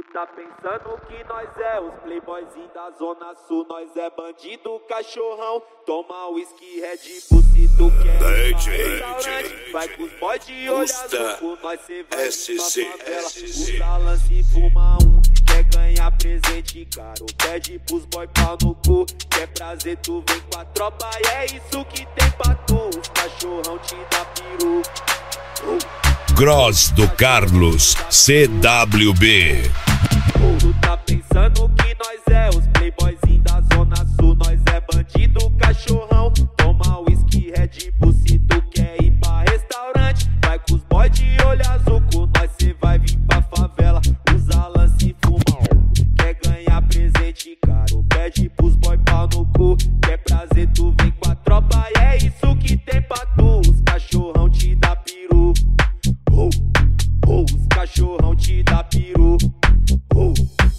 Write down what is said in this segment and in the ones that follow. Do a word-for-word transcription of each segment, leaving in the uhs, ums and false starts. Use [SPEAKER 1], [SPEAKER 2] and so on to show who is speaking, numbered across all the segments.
[SPEAKER 1] Tu tá pensando que nós é os playboyzinhos da zona sul, nós é bandido, cachorrão, toma whisky, Red Bull se tu quer
[SPEAKER 2] D J,
[SPEAKER 1] restaurante, vai com os boy de olho azul, nós cê vai
[SPEAKER 2] S C,
[SPEAKER 1] pra favela,
[SPEAKER 2] S C.
[SPEAKER 1] usa lance e fuma um, quer ganhar presente caro, pede pros boy pau no cu, quer prazer tu vem com a tropa e é isso que tem pra tu, os cachorrão te dá peru. uh.
[SPEAKER 2] Gross do Carlos, C W B.
[SPEAKER 1] Tu tá pensando que nós é os playboyzinhos da zona sul, nós é bandido, cachorrão, toma whisky, Red Bull se tu quer ir pra restaurante, vai com os boy de olho azul, com nós cê vai vir pra favela, usa lance e fuma um, quer ganhar presente caro, pede pros boy pau no cu, quer prazer tu vem com a tropa e é isso que tem pra tu, os cachorrão te dá peru. Oh, oh, os cachorrão te dá peru. Oh,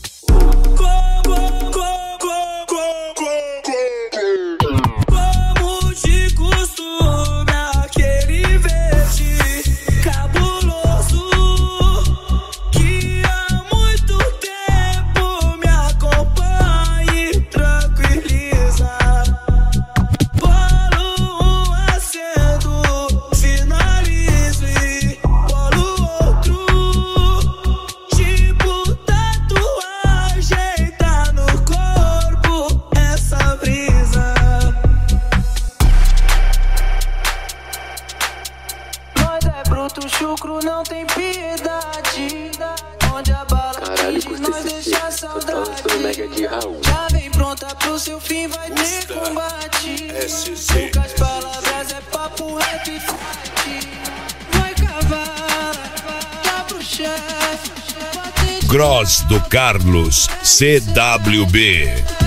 [SPEAKER 3] como de costume, aquele verde cabuloso que há muito tempo me acompanha e tranquiliza. Bolo um acendo, finalizo e bolo outro, tipo tatuagem tá no corpo essa brisa. Nós é bruto, chucro, não tem piedade. Onde a bala
[SPEAKER 4] Caralho,
[SPEAKER 3] diz,
[SPEAKER 4] custa
[SPEAKER 3] nós
[SPEAKER 4] esse
[SPEAKER 3] deixa
[SPEAKER 4] shit. Tô falando sobre o Mega de
[SPEAKER 3] saudade.
[SPEAKER 4] Raul.
[SPEAKER 3] Já vem pronta pro seu fim, vai ter
[SPEAKER 2] Custa
[SPEAKER 3] combate.
[SPEAKER 2] S C.
[SPEAKER 3] Poucas palavras é papo, rap e fight. Vai cavar, dá pro chefe.
[SPEAKER 2] Gross do Carlos, C W B.